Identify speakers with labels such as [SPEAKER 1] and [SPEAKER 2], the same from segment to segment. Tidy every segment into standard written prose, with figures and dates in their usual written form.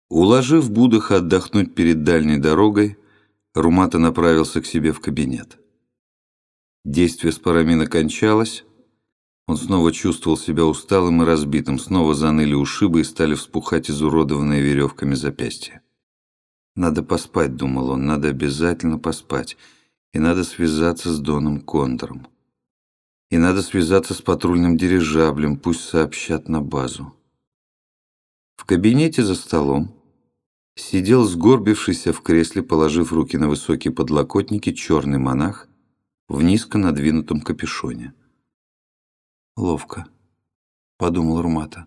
[SPEAKER 1] Уложив Будаха отдохнуть перед дальней дорогой, Румата направился к себе в кабинет. Действие спорамина кончалось. Он снова чувствовал себя усталым и разбитым, снова заныли ушибы и стали вспухать изуродованные веревками запястья. «Надо поспать», — думал он, — «надо обязательно поспать, и надо связаться с Доном Кондором. И надо связаться с патрульным дирижаблем, пусть сообщат на базу». В кабинете за столом сидел сгорбившийся в кресле, положив руки на высокие подлокотники, черный монах в низко надвинутом капюшоне. «Ловко», — подумал Румата.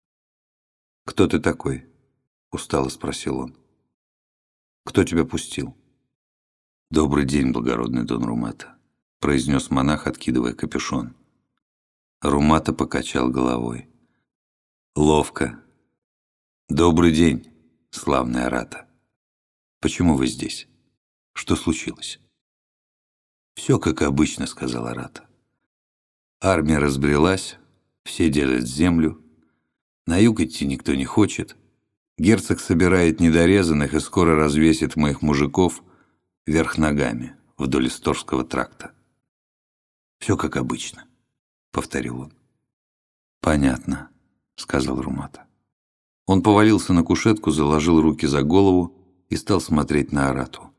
[SPEAKER 1] «Кто ты такой?» — устало спросил он. «Кто тебя пустил?» «Добрый день, благородный Дон Румата», — произнес монах, откидывая капюшон. Румата покачал головой. «Ловко. Добрый день, славная Арата. Почему вы здесь? Что случилось?» «Все как обычно», — сказал Арата. «Армия разбрелась, все делят землю, на юг идти никто не хочет. Герцог собирает недорезанных и скоро развесит моих мужиков вверх ногами вдоль Исторского тракта». «Все как обычно», — повторил он. «Понятно», — сказал Румата. Он повалился на кушетку, заложил руки за голову и стал смотреть на Арату.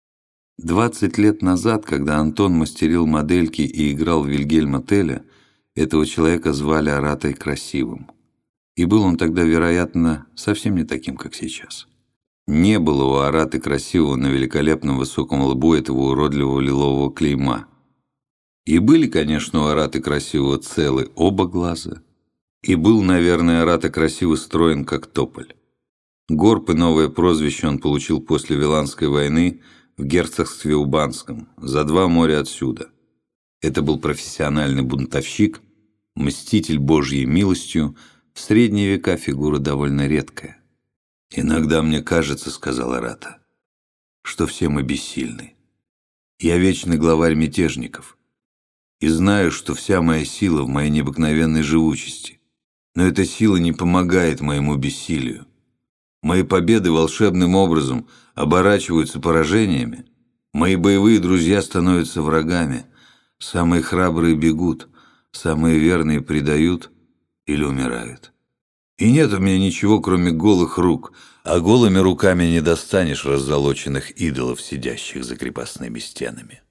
[SPEAKER 1] 20 лет назад, когда Антон мастерил модельки и играл в Вильгельма Теля, этого человека звали Аратой Красивым. И был он тогда, вероятно, совсем не таким, как сейчас. Не было у Араты Красивого на великолепном высоком лбу этого уродливого лилового клейма. И были, конечно, у Араты Красивого целы оба глаза. И был, наверное, Арата Красивый строен, как тополь. Горб и новое прозвище он получил после Виланской войны в герцогстве Убанском, за 2 моря отсюда. Это был профессиональный бунтовщик, мститель Божьей милостью, в средние века фигура довольно редкая. «Иногда мне кажется, — сказал Арата, — что все мы бессильны. Я вечный главарь мятежников, и знаю, что вся моя сила в моей необыкновенной живучести. Но эта сила не помогает моему бессилию. Мои победы волшебным образом оборачиваются поражениями. Мои боевые друзья становятся врагами. Самые храбрые бегут, самые верные предают или умирают. И нет у меня ничего, кроме голых рук, а голыми руками не достанешь раззолоченных идолов, сидящих за крепостными стенами».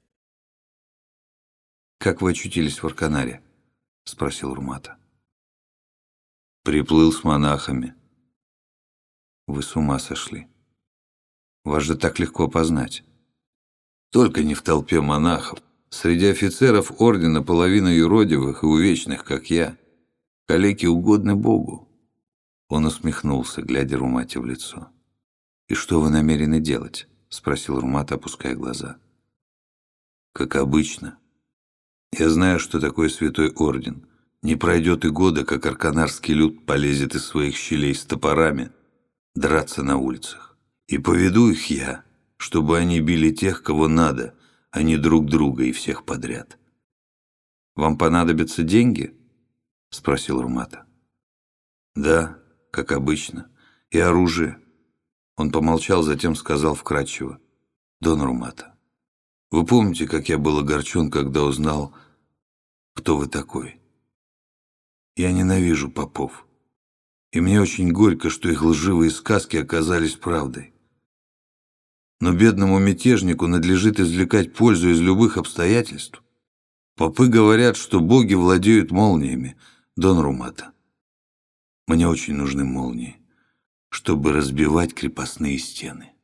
[SPEAKER 1] «Как вы очутились в Арканаре?» — спросил Румата. «Приплыл с монахами». «Вы с ума сошли. Вас же так легко опознать». «Только не в толпе монахов. Среди офицеров ордена половина юродивых и увечных, как я. Калеки угодны Богу». Он усмехнулся, глядя Румате в лицо. «И что вы намерены делать?» — спросил Румата, опуская глаза. «Как обычно. Я знаю, что такое святой орден. Не пройдет и года, как арканарский люд полезет из своих щелей с топорами драться на улицах. И поведу их я, чтобы они били тех, кого надо, а не друг друга и всех подряд». «Вам понадобятся деньги?» — спросил Румата. «Да, как обычно. И оружие». Он помолчал, затем сказал вкратчиво: «Дон Румата, вы помните, как я был огорчен, когда узнал, кто вы такой? Я ненавижу попов, и мне очень горько, что их лживые сказки оказались правдой. Но бедному мятежнику надлежит извлекать пользу из любых обстоятельств. Попы говорят, что боги владеют молниями, Дон Румата. Мне очень нужны молнии, чтобы разбивать крепостные стены».